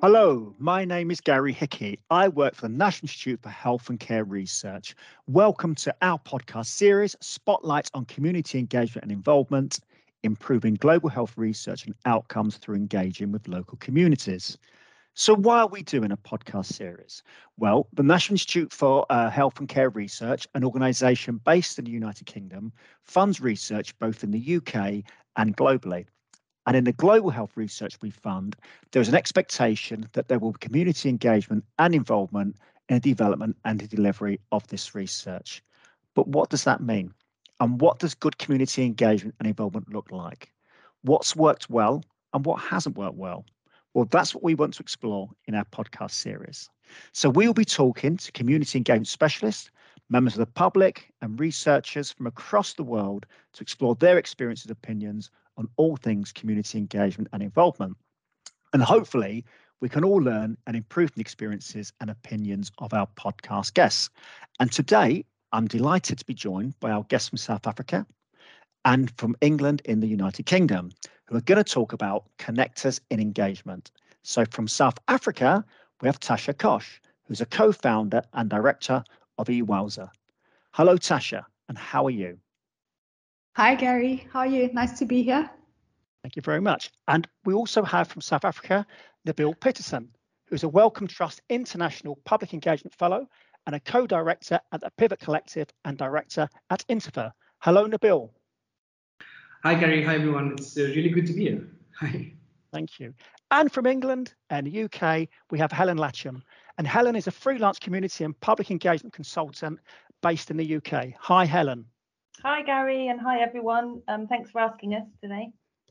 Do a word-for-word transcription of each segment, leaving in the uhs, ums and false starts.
Hello, my name is Gary Hickey. I work for the National Institute for Health and Care Research. Welcome to our podcast series, Spotlight on Community Engagement and Involvement, Improving Global Health Research and Outcomes through Engaging with Local Communities. So why are we doing a podcast series? Well, the National Institute for uh, Health and Care Research, an organisation based in the United Kingdom, funds research both in the U K and globally. And in the global health research we fund, there is an expectation that there will be community engagement and involvement in the development and the delivery of this research. But what does that mean? And what does good community engagement and involvement look like? What's worked well and what hasn't worked well? Well, that's what we want to explore in our podcast series. So we will be talking to community engagement specialists, members of the public and researchers from across the world to explore their experiences and opinions on all things community engagement and involvement. And hopefully we can all learn and improve the experiences and opinions of our podcast guests. And today I'm delighted to be joined by our guests from South Africa and from England in the United Kingdom, who are going to talk about connectors in engagement. So from South Africa, we have Tasha Kosh, who's a co-founder and director of eWowza. Hello, Tasha, and how are you? Hi, Gary. How are you? Nice to be here. Thank you very much. And we also have from South Africa, Nabil Peterson, who's a Wellcome Trust International Public Engagement Fellow and a co-director at the Pivot Collective and director at Interfer. Hello, Nabil. Hi, Gary. Hi, everyone. It's uh, really good to be here. Hi. Thank you. And from England and the U K, we have Helen Latcham. And Helen is a freelance community and public engagement consultant based in the U K. Hi, Helen. Hi, Gary, and hi, everyone. Um, thanks for asking us today.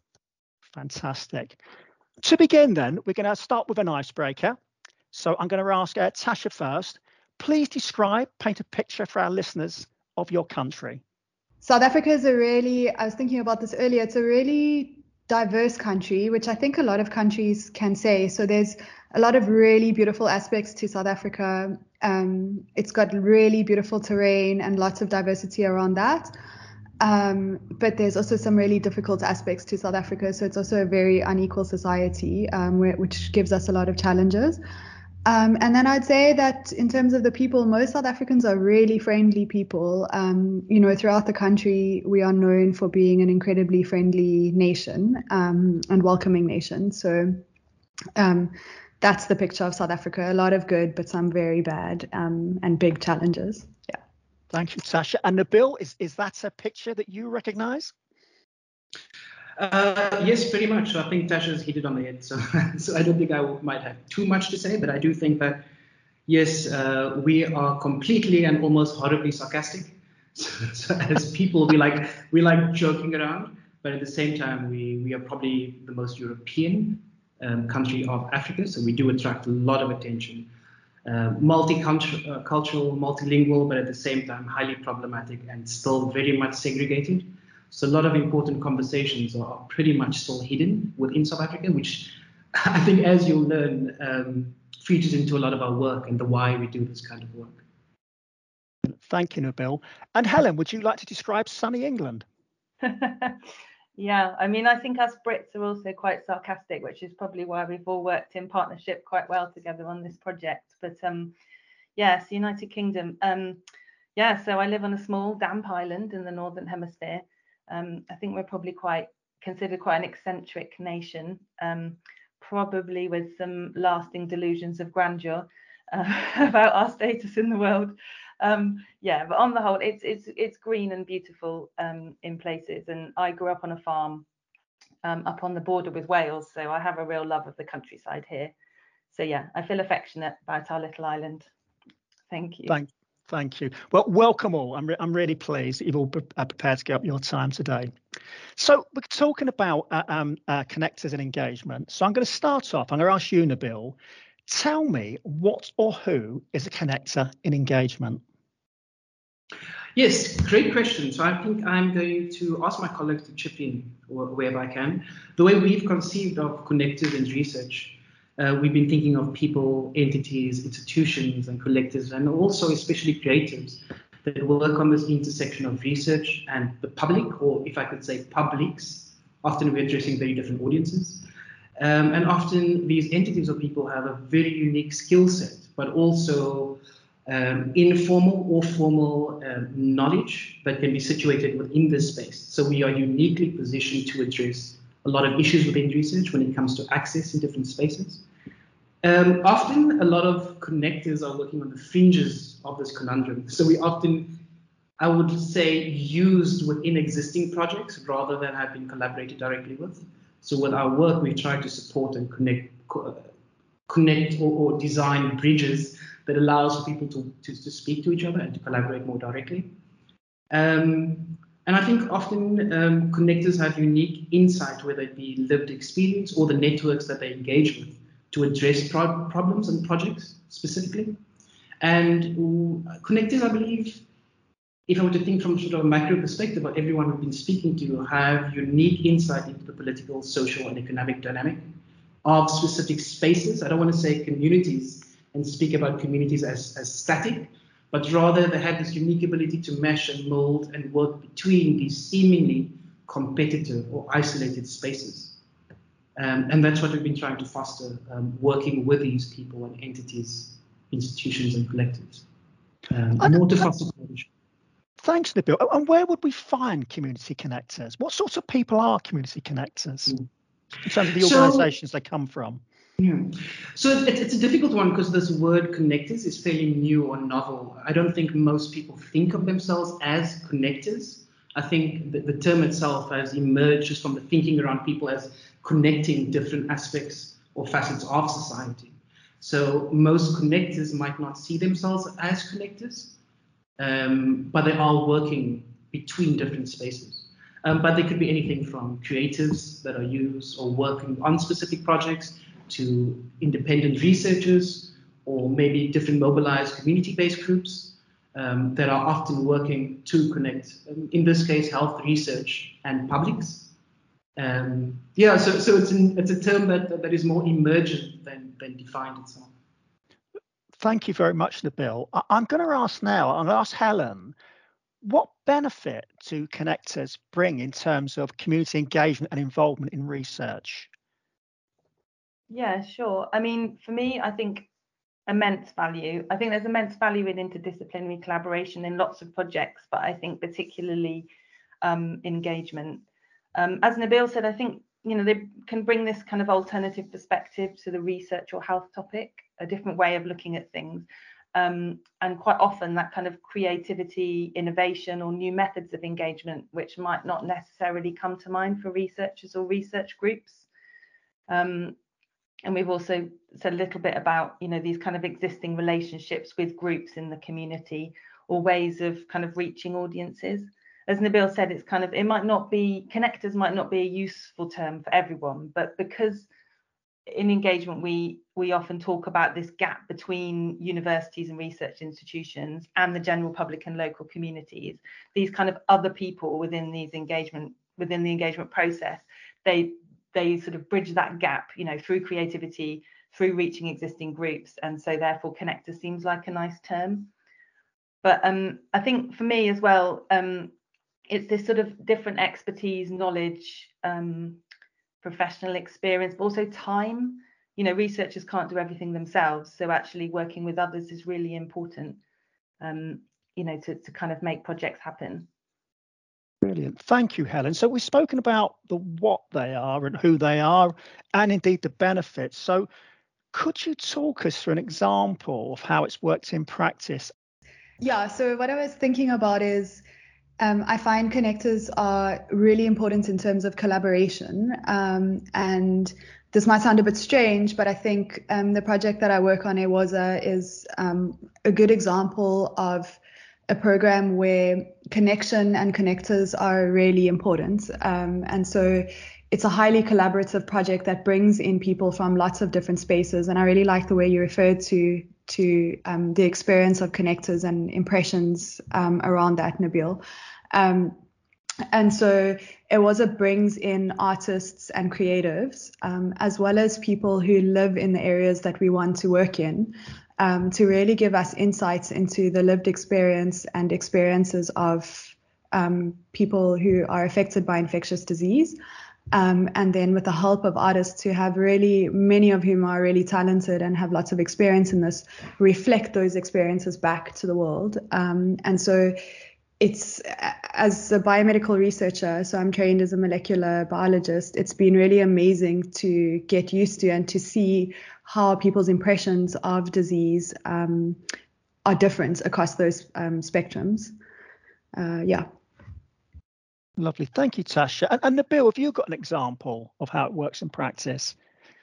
Fantastic. To begin, then, we're going to start with an icebreaker. So I'm going to ask uh, Tasha first. Please describe, paint a picture for our listeners of your country. South Africa is a really, I was thinking about this earlier, it's a really diverse country, which I think a lot of countries can say. So there's a lot of really beautiful aspects to South Africa. Um, it's got really beautiful terrain and lots of diversity around that. Um, but there's also some really difficult aspects to South Africa. So it's also a very unequal society, um, where, which gives us a lot of challenges. Um, and then I'd say that in terms of the people, most South Africans are really friendly people. Um, you know, throughout the country, we are known for being an incredibly friendly nation, um, and welcoming nation. So um, that's the picture of South Africa. A lot of good, but some very bad, um, and big challenges. Yeah. Thank you, Tasha. And Nabil, is, is that a picture that you recognise? Uh, yes, pretty much. So I think Tasha's hit it on the head. So, so I don't think I might have too much to say, but I do think that, yes, uh, we are completely and almost horribly sarcastic. So, so as people, we like we like joking around, but at the same time, we, we are probably the most European um, country of Africa. So we do attract a lot of attention. Uh, multicultural, uh, cultural, multilingual, but at the same time, highly problematic and still very much segregated. So a lot of important conversations are pretty much still hidden within South Africa, which I think, as you'll learn, um, features into a lot of our work and the why we do this kind of work. Thank you, Nabil. And Helen, would you like to describe sunny England? Yeah, I mean, I think us Brits are also quite sarcastic, which is probably why we've all worked in partnership quite well together on this project. But um, yes, United Kingdom. Um, yeah, so I live on a small damp island in the Northern Hemisphere. Um, I think we're probably quite considered quite an eccentric nation, um, probably with some lasting delusions of grandeur uh, about our status in the world. Um, yeah, but on the whole, it's it's it's green and beautiful um, in places. And I grew up on a farm um, up on the border with Wales, so I have a real love of the countryside here. So yeah, I feel affectionate about our little island. Thank you. Thank Thank you. Well, welcome all. I'm, re- I'm really pleased that you've all pre- uh, prepared to give up your time today. So we're talking about uh, um, uh, connectors and engagement. So I'm going to start off. I'm going to ask you, Nabil, tell me what or who is a connector in engagement? Yes, great question. So I think I'm going to ask my colleagues to chip in wherever I can. The way we've conceived of connectors in research, Uh, we've been thinking of people, entities, institutions, and collectives, and also especially creatives that work on this intersection of research and the public, or if I could say publics. Often we're addressing very different audiences. Um, and often these entities or people have a very unique skill set, but also um, informal or formal um, knowledge that can be situated within this space. So we are uniquely positioned to address a lot of issues within research when it comes to access in different spaces. Um, often a lot of connectors are working on the fringes of this conundrum. So we often, I would say, used within existing projects rather than have been collaborated directly with. So with our work, we've tried to support and connect, co- connect or, or design bridges that allows for people to, to, to speak to each other and to collaborate more directly. Um, and I think often um, connectors have unique insight, whether it be lived experience or the networks that they engage with, to address pro- problems and projects specifically. And uh, connectors, I believe, if I were to think from sort of a macro perspective, what everyone we've been speaking to have unique insight into the political, social, and economic dynamic of specific spaces. I don't want to say communities and speak about communities as, as static, but rather they have this unique ability to mesh and mold and work between these seemingly competitive or isolated spaces. Um, and that's what we've been trying to foster, um, working with these people and entities, institutions and collectives. Um, more to foster collaboration. Thanks, Nabil. And where would we find community connectors? What sorts of people are community connectors mm. in terms of the organisations so, they come from? Yeah. So it, it's a difficult one because this word connectors is fairly new or novel. I don't think most people think of themselves as connectors. I think that the term itself has emerged just from the thinking around people as connecting different aspects or facets of society. So most connectors might not see themselves as connectors, um, but they are working between different spaces. Um, but they could be anything from creatives that are used or working on specific projects to independent researchers or maybe different mobilized community-based groups um, that are often working to connect, um, in this case, health research and publics. Um, yeah, so so it's an, it's a term that that is more emergent than than defined itself. Thank you very much, Nabil. I, I'm going to ask now. I'm going to ask Helen, what benefit do connectors bring in terms of community engagement and involvement in research? Yeah, sure. I mean, for me, I think immense value. I think there's immense value in interdisciplinary collaboration in lots of projects, but I think particularly um, engagement. Um, as Nabil said, I think, you know, they can bring this kind of alternative perspective to the research or health topic, a different way of looking at things. Um, and quite often that kind of creativity, innovation, or new methods of engagement, which might not necessarily come to mind for researchers or research groups. Um, and we've also said a little bit about, you know, these kind of existing relationships with groups in the community or ways of kind of reaching audiences. As Nabil said, it's kind of, it might not be, connectors might not be a useful term for everyone, but because in engagement, we we often talk about this gap between universities and research institutions and the general public and local communities, these kind of other people within these engagement, within the engagement process, they they sort of bridge that gap, you know, through creativity, through reaching existing groups. And so therefore connector seems like a nice term. But um, I think for me as well, um, it's this sort of different expertise, knowledge, um, professional experience, but also time. You know, researchers can't do everything themselves. So actually working with others is really important, um, you know, to, to kind of make projects happen. Brilliant. Thank you, Helen. So we've spoken about the what they are and who they are, and indeed the benefits. So could you talk us through an example of how it's worked in practice? Yeah, so what I was thinking about is um, I find connectors are really important in terms of collaboration. Um, and this might sound a bit strange, but I think um, the project that I work on, Ewaza, is um, a good example of a program where connection and connectors are really important. Um, and so it's a highly collaborative project that brings in people from lots of different spaces. And I really like the way you referred to to um, the experience of connectors and impressions um, around that, Nabil. Um, and so Ewaza brings in artists and creatives, um, as well as people who live in the areas that we want to work in, um, to really give us insights into the lived experience and experiences of um, people who are affected by infectious disease. Um, and then with the help of artists who have really, many of whom are really talented and have lots of experience in this, reflect those experiences back to the world. Um, and so it's, as a biomedical researcher, so I'm trained as a molecular biologist, it's been really amazing to get used to and to see how people's impressions of disease um, are different across those um, spectrums. Uh, yeah. Lovely. Thank you, Tasha. And, and Nabil, have you got an example of how it works in practice?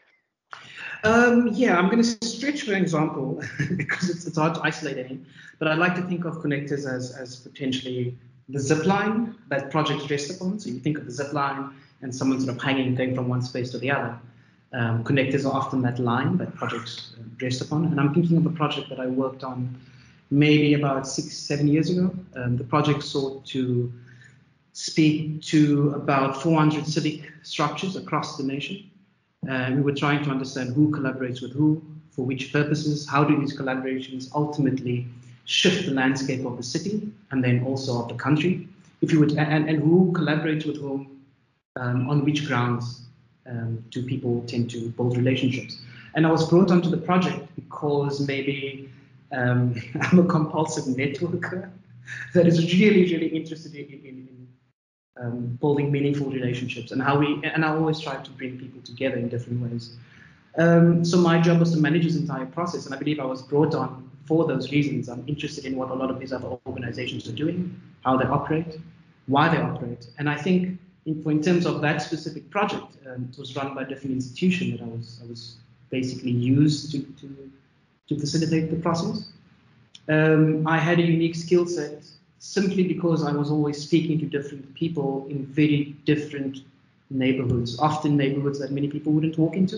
Um, yeah, I'm going to stretch for an example because it's, it's hard to isolate any, but I'd like to think of connectors as, as potentially the zip line that projects rest upon. So you think of the zip line and someone sort of hanging, going from one space to the other. Um, connectors are often that line that projects rest upon. And I'm thinking of a project that I worked on maybe about six, seven years ago. Um, the project sought to speak to about four hundred civic structures across the nation. Uh, we were trying to understand who collaborates with who, for which purposes, how do these collaborations ultimately shift the landscape of the city and then also of the country, if you would, and, and who collaborates with whom, um, on which grounds um, do people tend to build relationships. And I was brought onto the project because maybe um, I'm a compulsive networker that is really, really interested in, in, in Um, building meaningful relationships and how we, and I always try to bring people together in different ways. Um, so my job was to manage this entire process, and I believe I was brought on for those reasons. I'm interested in what a lot of these other organizations are doing, how they operate, why they operate. And I think in, for in terms of that specific project, um, it was run by a different institution that I was, I was basically used to, to, to facilitate the process. Um, I had a unique skill set simply because I was always speaking to different people in very different neighborhoods, often neighborhoods that many people wouldn't walk into.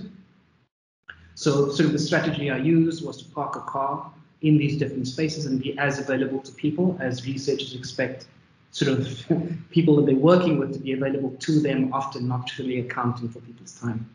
So sort of the strategy I used was to park a car in these different spaces and be as available to people as researchers expect sort of people that they're working with to be available to them, often not truly accounting for people's time.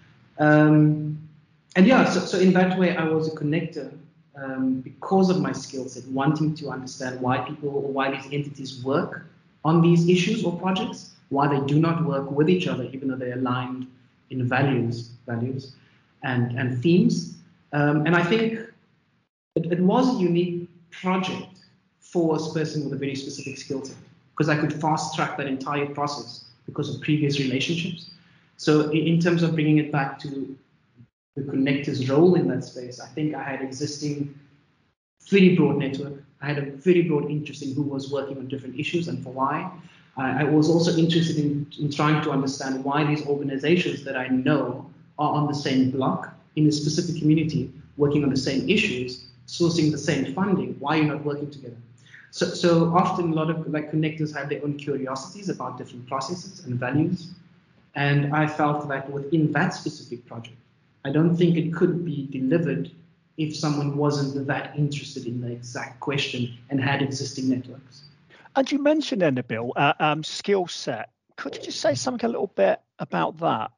Um, and yeah, so, so in that way, I was a connector Um, because of my skill set, wanting to understand why people or why these entities work on these issues or projects, why they do not work with each other, even though they're aligned in values, values and, and themes. Um, and I think it, it was a unique project for a person with a very specific skill set, because I could fast track that entire process because of previous relationships. So in, in terms of bringing it back to the connector's role in that space, I think I had existing very broad network. I had a very broad interest in who was working on different issues and for why. I, I was also interested in, in trying to understand why these organizations that I know are on the same block in a specific community, working on the same issues, sourcing the same funding. Why are you not working together? So, so often a lot of like connectors have their own curiosities about different processes and values. And I felt that within that specific project, I don't think it could be delivered if someone wasn't that interested in the exact question and had existing networks. And you mentioned, Nabil, uh, um, skill set. Could you just say something a little bit about that?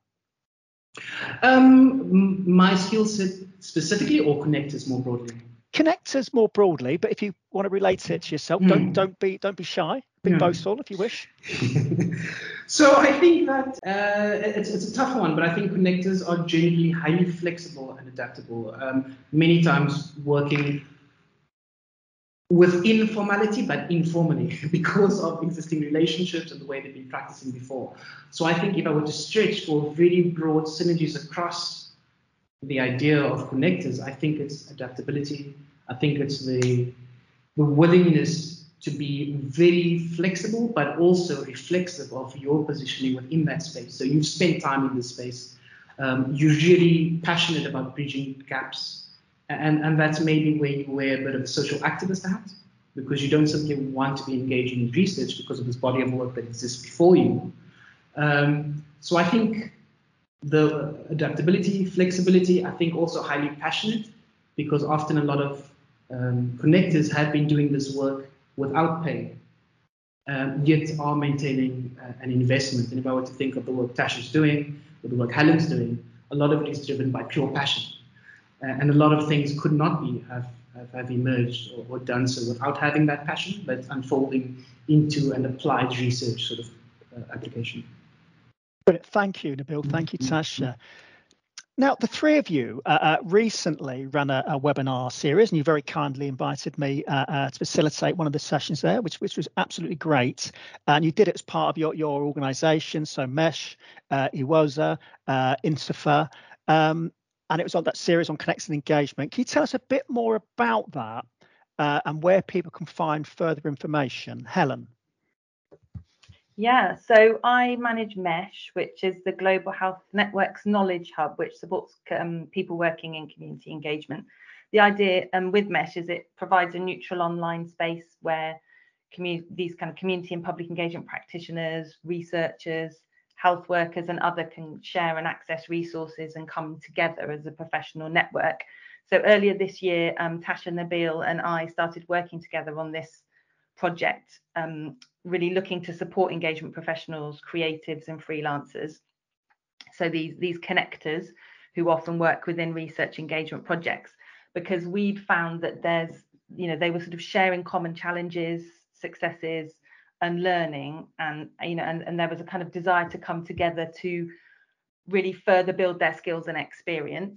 Um, my skill set specifically, or connectors more broadly? Connectors more broadly, but if you want to relate it to yourself, mm. don't don't be don't be shy. Be yeah. boastful if you wish. So I think that uh, it's, it's a tough one, but I think connectors are generally highly flexible and adaptable. Um, many times working with informality, but informally because of existing relationships and the way they've been practicing before. So I think if I were to stretch for very broad synergies across the idea of connectors, I think it's adaptability. I think it's the the willingness to be very flexible, but also reflexive of your positioning within that space. So you've spent time in this space. Um, you're really passionate about bridging gaps. And, and that's maybe where you wear a bit of a social activist hat, because you don't simply want to be engaging in research because of this body of work that exists before you. Um, so I think the adaptability, flexibility, I think also highly passionate, because often a lot of um, connectors have been doing this work without pay, um, yet are maintaining uh, an investment. And if I were to think of the work Tash is doing, or the work Helen's doing, a lot of it is driven by pure passion. Uh, and a lot of things could not be have, have, have emerged or, or done so without having that passion, but unfolding into an applied research sort of uh, application. Brilliant. Thank you, Nabil. Thank you, Tasha. Now, the three of you uh, uh, recently ran a, a webinar series, and you very kindly invited me uh, uh, to facilitate one of the sessions there, which which was absolutely great. And you did it as part of your, your organisation, so MESH, uh, Iwoza, uh, Interfa, um, and it was on that series on connected engagement. Can you tell us a bit more about that uh, and where people can find further information? Helen? Yeah, so I manage MESH, which is the Global Health Network's knowledge hub, which supports um, people working in community engagement. The idea um, with MESH is it provides a neutral online space where these kind of community and public engagement practitioners, researchers, health workers and other can share and access resources and come together as a professional network. So earlier this year, um, Tasha, Nabil and I started working together on this project, um, really looking to support engagement professionals, creatives and freelancers. So these, these connectors who often work within research engagement projects, because we'd found that there's, you know, they were sort of sharing common challenges, successes and learning, and, you know, and, and there was a kind of desire to come together to really further build their skills and experience.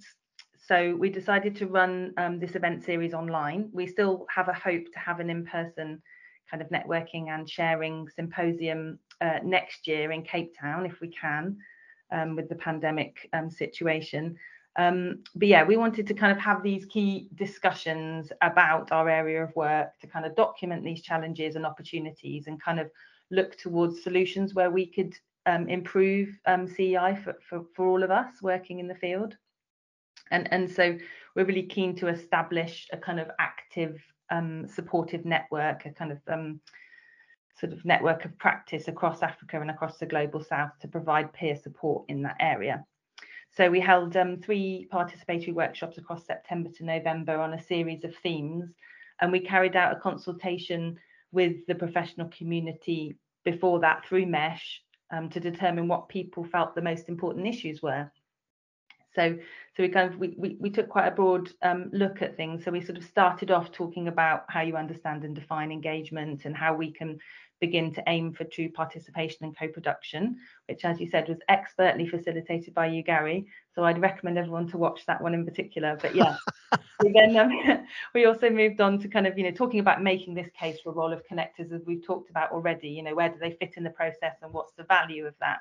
So we decided to run um, this event series online. We still have a hope to have an in-person kind of networking and sharing symposium uh, next year in Cape Town, if we can, um, with the pandemic um, situation. Um, but yeah, we wanted to kind of have these key discussions about our area of work to kind of document these challenges and opportunities and kind of look towards solutions where we could um, improve um, C E I for, for, for all of us working in the field. And, and so we're really keen to establish a kind of active um, supportive network, a kind of um, sort of network of practice across Africa and across the global south to provide peer support in that area. So we held um, three participatory workshops across September to November on a series of themes, and we carried out a consultation with the professional community before that through MESH um, to determine what people felt the most important issues were. So, so we kind of we, we, we took quite a broad um, look at things. So we sort of started off talking about how you understand and define engagement and how we can begin to aim for true participation and co-production, which, as you said, was expertly facilitated by you, Gary. So I'd recommend everyone to watch that one in particular. But yeah, we then um, we also moved on to kind of, you know, talking about making this case for a role of connectors, as we've talked about already. You know, where do they fit in the process and what's the value of that?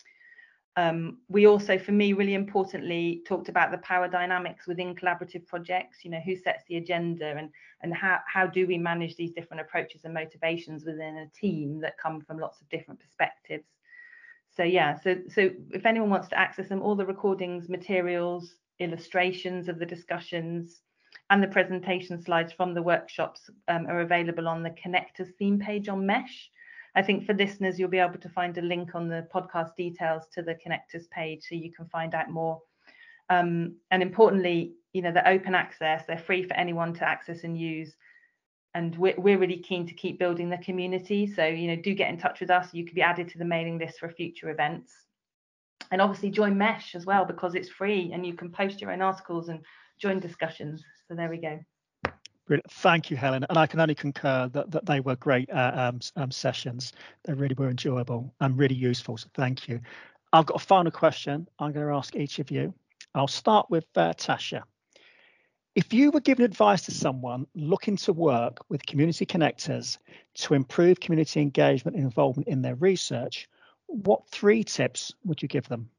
Um, we also, for me, really importantly, talked about the power dynamics within collaborative projects. You know, who sets the agenda and and how, how do we manage these different approaches and motivations within a team that come from lots of different perspectives. So yeah, so so if anyone wants to access them, all the recordings, materials, illustrations of the discussions and the presentation slides from the workshops um, are available on the Connectors theme page on MESH. I think for listeners, you'll be able to find a link on the podcast details to the Connectors page so you can find out more. Um, and importantly, you know, they're open access, they're free for anyone to access and use. And we're, we're really keen to keep building the community. So, you know, do get in touch with us. You could be added to the mailing list for future events. And obviously join MESH as well, because it's free and you can post your own articles and join discussions. So there we go. Brilliant. Thank you, Helen. And I can only concur that, that they were great uh, um, um, sessions. They really were enjoyable and really useful. So thank you. I've got a final question I'm going to ask each of you. I'll start with uh, Tasha. If you were given advice to someone looking to work with community connectors to improve community engagement and involvement in their research, what three tips would you give them?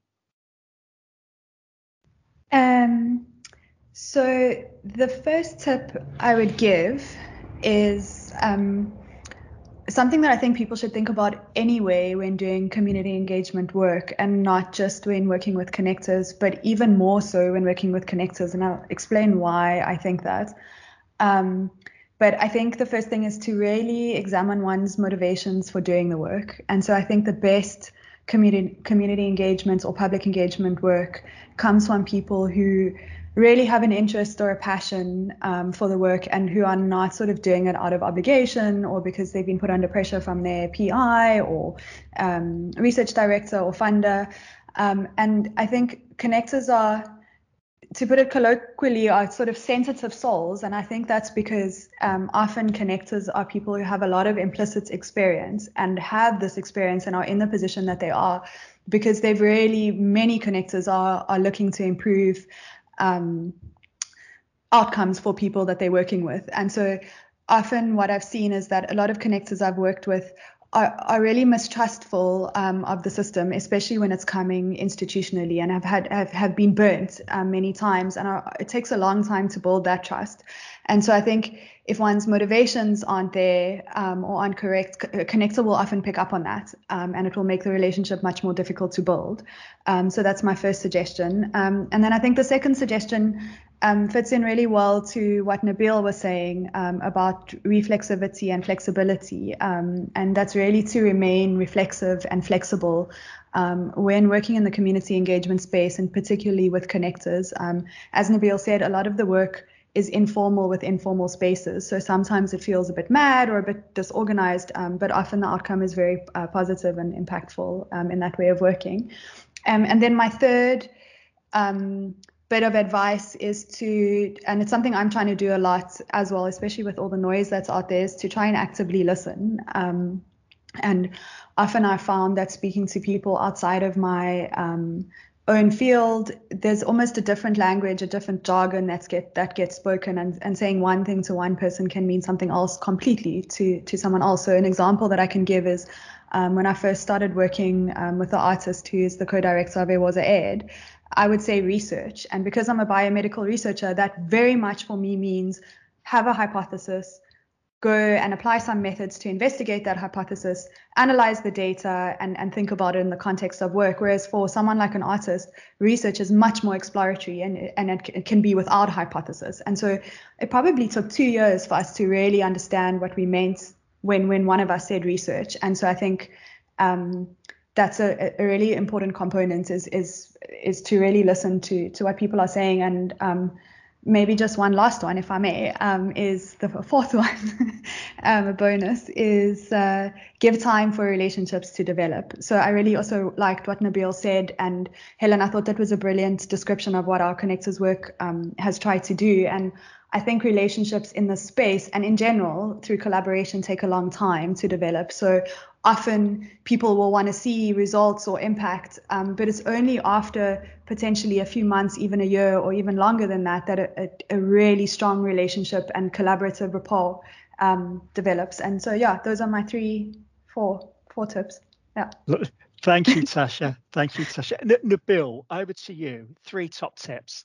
Um. So the first tip I would give is um, something that I think people should think about anyway when doing community engagement work, and not just when working with connectors, but even more so when working with connectors. And I'll explain why I think that. Um, but I think the first thing is to really examine one's motivations for doing the work. And so I think the best community community engagement or public engagement work comes from people who really have an interest or a passion um, for the work, and who are not sort of doing it out of obligation or because they've been put under pressure from their P I or um, research director or funder. Um, and I think connectors are to put it colloquially, are sort of sensitive souls. And I think that's because um, often connectors are people who have a lot of implicit experience and have this experience and are in the position that they are because they've really, many connectors are, are looking to improve um, outcomes for people that they're working with. And so often what I've seen is that a lot of connectors I've worked with are, are really mistrustful um, of the system, especially when it's coming institutionally, and have had have, have been burnt um, many times. And are, it takes a long time to build that trust. And so I think if one's motivations aren't there um, or aren't correct, connector will often pick up on that, um, and it will make the relationship much more difficult to build. Um, so that's my first suggestion. Um, and then I think the second suggestion Um, fits in really well to what Nabil was saying um, about reflexivity and flexibility. Um, and that's really to remain reflexive and flexible um, when working in the community engagement space, and particularly with connectors. Um, as Nabil said, a lot of the work is informal with informal spaces. So sometimes it feels a bit mad or a bit disorganized, um, but often the outcome is very uh, positive and impactful um, in that way of working. Um, and then my third um, bit of advice is to, and it's something I'm trying to do a lot as well, especially with all the noise that's out there, is to try and actively listen. Um, and often I found that speaking to people outside of my um, own field, there's almost a different language, a different jargon that's get that gets spoken, and, and saying one thing to one person can mean something else completely to to someone else. So an example that I can give is um, when I first started working um, with the artist who is the co-director of Ewoza Ed, I would say research. And because I'm a biomedical researcher, that very much for me means have a hypothesis, go and apply some methods to investigate that hypothesis, analyze the data, and, and think about it in the context of work. Whereas for someone like an artist, research is much more exploratory, and, and it, it can be without hypothesis. And so it probably took two years for us to really understand what we meant when, when one of us said research. And so I think um, that's a, a really important component is is is to really listen to to what people are saying. And um, maybe just one last one, if I may, um, is the fourth one, um, a bonus, is uh, give time for relationships to develop. So I really also liked what Nabil said, and Helen, I thought that was a brilliant description of what our Connectors work um, has tried to do. And I think relationships in this space and in general through collaboration take a long time to develop. So often people will want to see results or impact, um, but it's only after potentially a few months, even a year or even longer than that, that a, a really strong relationship and collaborative rapport um, develops. And so, yeah, those are my three, four, four tips. Yeah. Thank you, Tasha. Thank you, Tasha. N- Nabil, over to you. Three top tips.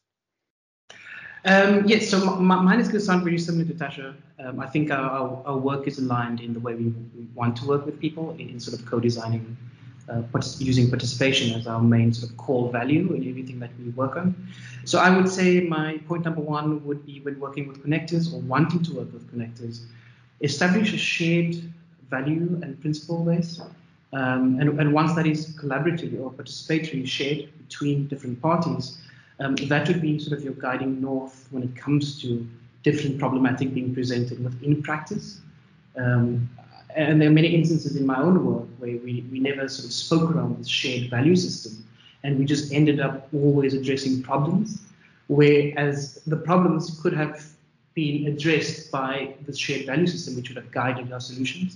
Um, yes, so m- mine is going to sound really similar to Tasha. Um, I think our, our, our work is aligned in the way we, we want to work with people in, in sort of co-designing, uh, partic- using participation as our main sort of core value in everything that we work on. So I would say my point number one would be when working with connectors or wanting to work with connectors, establish a shared value and principle base. Um, and, and once that is collaborative or participatory shared between different parties, Um, that would be sort of your guiding north when it comes to different problematic being presented within practice. Um, and there are many instances in my own work where we, we never sort of spoke around this shared value system, and we just ended up always addressing problems, whereas the problems could have been addressed by the shared value system, which would have guided our solutions.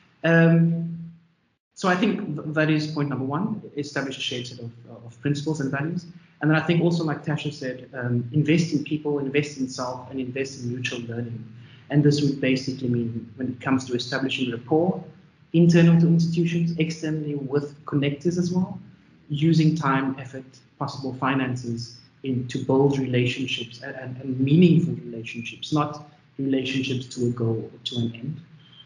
Um, so I think th- that is point number one, establish a shared set of, of principles and values. And then I think also, like Tasha said, um, invest in people, invest in self, and invest in mutual learning. And this would basically mean when it comes to establishing rapport, internal to institutions, externally with connectors as well, using time, effort, possible finances in to build relationships and, and, and meaningful relationships, not relationships to a goal or to an end.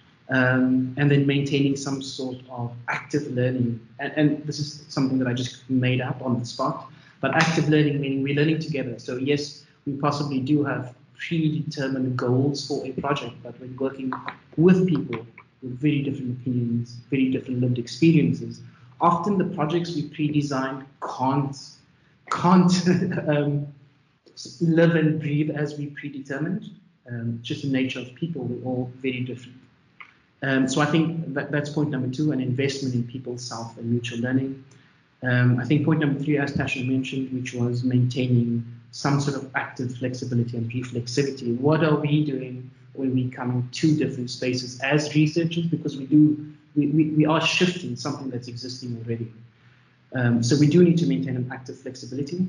Um, and then maintaining some sort of active learning. And, and this is something that I just made up on the spot. But active learning, meaning we're learning together. So yes, we possibly do have predetermined goals for a project, but when working with people with very different opinions, very different lived experiences, often the projects we pre-designed can't, can't um, live and breathe as we predetermined. Um, just the nature of people, we're all very different. Um, so I think that, that's point number two, an investment in people, self, and mutual learning. Um, I think point number three, as Tasha mentioned, which was maintaining some sort of active flexibility and reflexivity. What are we doing when we come in two different spaces as researchers? Because we do, we, we, we are shifting something that's existing already. Um, so we do need to maintain an active flexibility,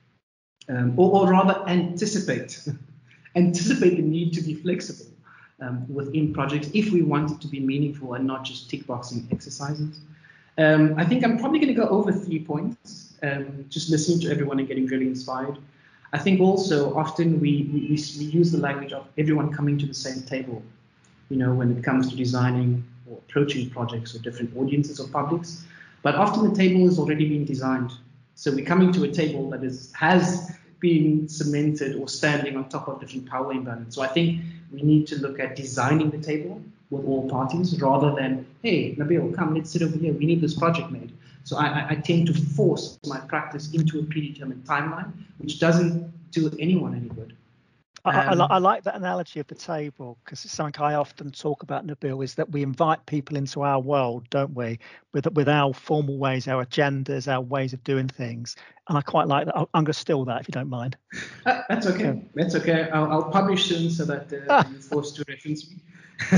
um, or, or rather anticipate, anticipate the need to be flexible um, within projects if we want it to be meaningful and not just tick boxing exercises. Um, I think I'm probably going to go over three points, um, just listening to everyone and getting really inspired. I think also often we, we, we use the language of everyone coming to the same table, you know, when it comes to designing or approaching projects or different audiences or publics. But often the table has already been designed. So we're coming to a table that is has been cemented or standing on top of different power imbalance. So I think we need to look at designing the table with all parties rather than, hey, Nabil, come, let's sit over here. We need this project made. So I, I tend to force my practice into a predetermined timeline, which doesn't do anyone any good. I, I, Um, I like that analogy of the table, because it's something I often talk about, Nabil, is that we invite people into our world, don't we, with with our formal ways, our agendas, our ways of doing things. And I quite like that. I'm going to steal that if you don't mind. Uh, that's okay. okay. That's okay. I'll, I'll publish soon so that uh, you're forced to reference me.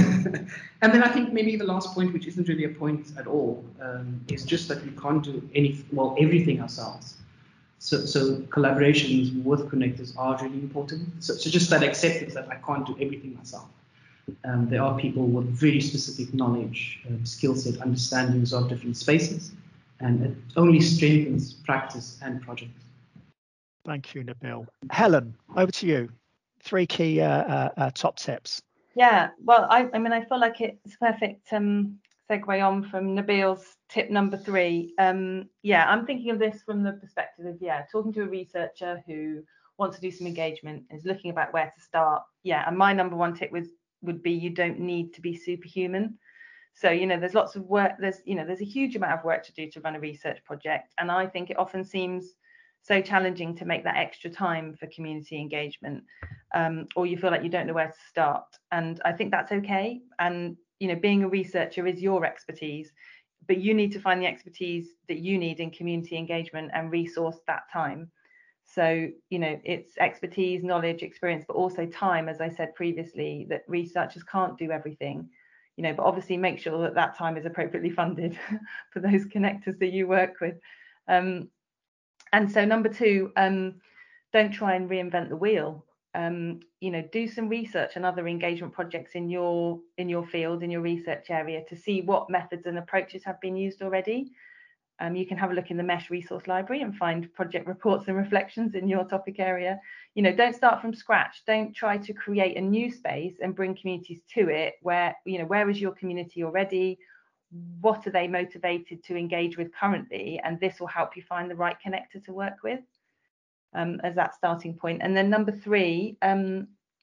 And then I think maybe the last point, which isn't really a point at all, um, is just that we can't do any, well, everything ourselves. So, so collaborations with connectors are really important. So, so just that acceptance that I can't do everything myself. Um, there are people with very specific knowledge, um, skill set, understandings of different spaces, and it only strengthens practice and projects. Thank you, Nabil. Helen, over to you. Three key uh, uh, uh, top tips. Yeah, well, I, I mean, I feel like it's a perfect um, segue on from Nabil's tip number three. Um, yeah, I'm thinking of this from the perspective of, yeah, talking to a researcher who wants to do some engagement, is looking about where to start. Yeah, and my number one tip was would be you don't need to be superhuman. So, you know, there's lots of work, there's, you know, there's a huge amount of work to do to run a research project. And I think it often seems so challenging to make that extra time for community engagement, um, or you feel like you don't know where to start. And I think that's okay. And, you know, being a researcher is your expertise, but you need to find the expertise that you need in community engagement and resource that time. So, you know, it's expertise, knowledge, experience, but also time, as I said previously, that researchers can't do everything, you know, but obviously make sure that that time is appropriately funded for those connectors that you work with. Um, and so number two, um, don't try and reinvent the wheel. Um, you know, do some research and other engagement projects in your in your field, in your research area, to see what methods and approaches have been used already. Um, you can have a look in the MESH resource library and find project reports and reflections in your topic area. You know, don't start from scratch. Don't try to create a new space and bring communities to it where, you know, where is your community already? What are they motivated to engage with currently? And this will help you find the right connector to work with um, as that starting point. And then number three, um,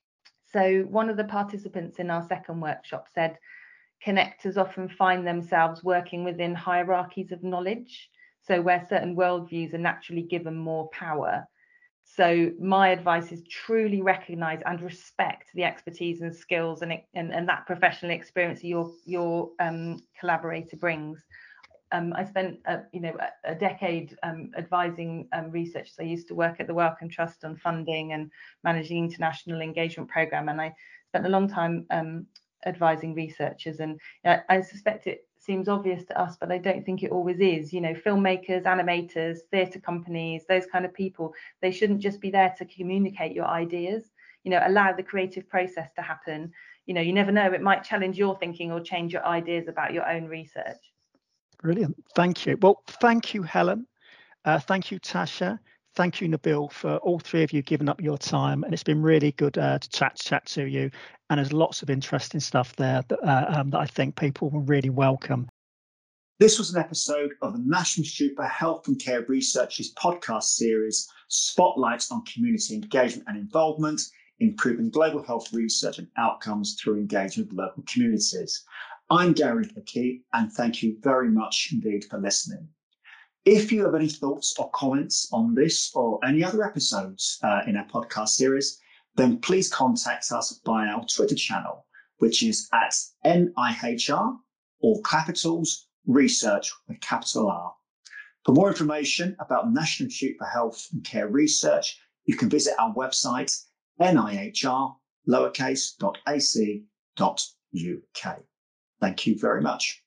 so one of the participants in our second workshop said, connectors often find themselves working within hierarchies of knowledge, so where certain worldviews are naturally given more power. So my advice is truly recognize and respect the expertise and skills and, and, and that professional experience your, your um, collaborator brings. Um, I spent, uh, you know, a, a decade um, advising um, researchers. I used to work at the Wellcome Trust on funding and managing international engagement program, and I spent a long time um, advising researchers. And uh, I suspect it seems obvious to us, but I don't think it always is. You know, filmmakers, animators, theatre companies, those kind of people, they shouldn't just be there to communicate your ideas. You know, allow the creative process to happen. You know, you never know, it might challenge your thinking or change your ideas about your own research. Brilliant. Thank you. Well, thank you, Helen. Uh, thank you, Tasha. Thank you, Nabil, for all three of you giving up your time. And it's been really good uh, to chat chat to you. And there's lots of interesting stuff there that, uh, um, that I think people will really welcome. This was an episode of the National Institute for Health and Care Research's podcast series, Spotlights on Community Engagement and Involvement, Improving Global Health Research and Outcomes Through Engagement with Local Communities. I'm Gary Hickey, and thank you very much indeed for listening. If you have any thoughts or comments on this or any other episodes uh, in our podcast series, then please contact us by our Twitter channel, which is at N I H R, all capitals, research with capital R. For more information about the National Institute for Health and Care Research, you can visit our website, nihr lowercase dot ac dot uk. Thank you very much.